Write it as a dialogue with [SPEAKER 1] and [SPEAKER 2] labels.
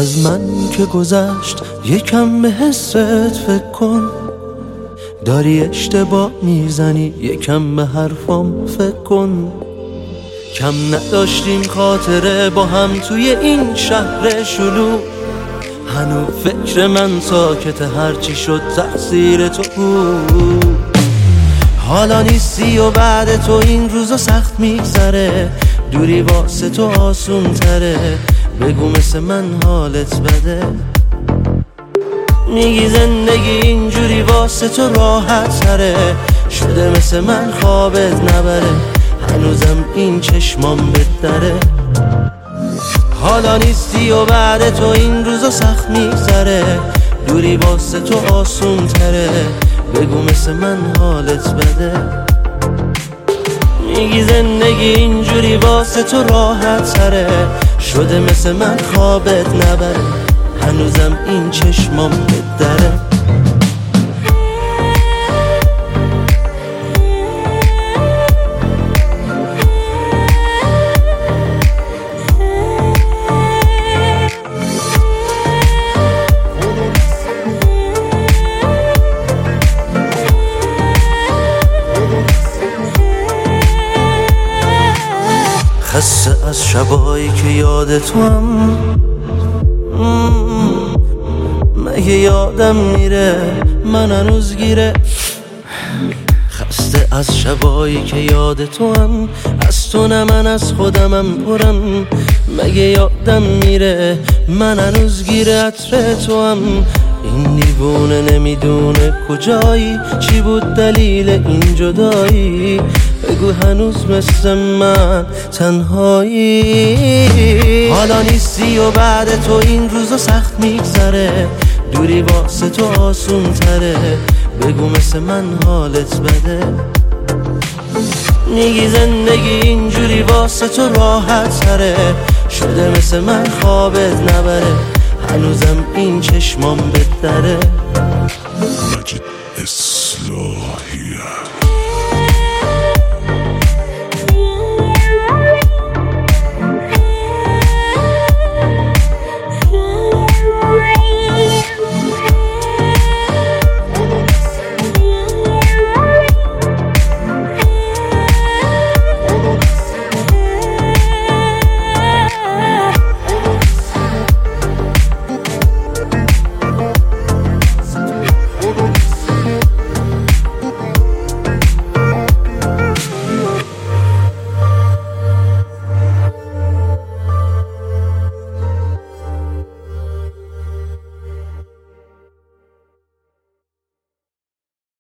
[SPEAKER 1] از من که گذشت یکم به حست فکر کن، داری اشتباه میزنی یکم به حرفام فکر کن. کم نداشتیم خاطره با هم توی این شهر شلوغ، هنوز فکر من ساکت هرچی شد تقصیر تو بود. حالا نیستی و بعد تو این روزا سخت میگذره، دوری واسه تو آسون تره، بگو مثل من حالت بده. میگی زندگی اینجوری واسه تو راحت تره، شده مثل من خوابت نبره، هنوزم این چشمام بدره. حالا نیستی و بعد تو این روزا سخت میگذره، دوری واسه تو آسون تره، بگو مثل من حالت بده. میگی زندگی اینجوری واسه تو راحت تره، شده مثل من خوابت نبره، هنوزم این چشمام بدره. خسته از شبایی که یاد تو هم، مگه یادم میره من هنوز گیره. خسته از شبایی که یاد تو هم، از تو نه من از خودمم پرم، مگه یادم میره من هنوز گیره عطر تو هم. این دیوونه نمیدونه کجایی، چی بود دلیل این جدایی، بگو هنوز مثل من تنهایی. حالا نیستی و بعد تو این روزا سخت میگذره، دوری واسه تو آسون تره، بگو مثل من حالت بده. میگی زندگی اینجوری واسه تو راحت تره، شده مثل من خوابت نبره، هنوزم این چشمام بدره.
[SPEAKER 2] مجید اصلاحیه.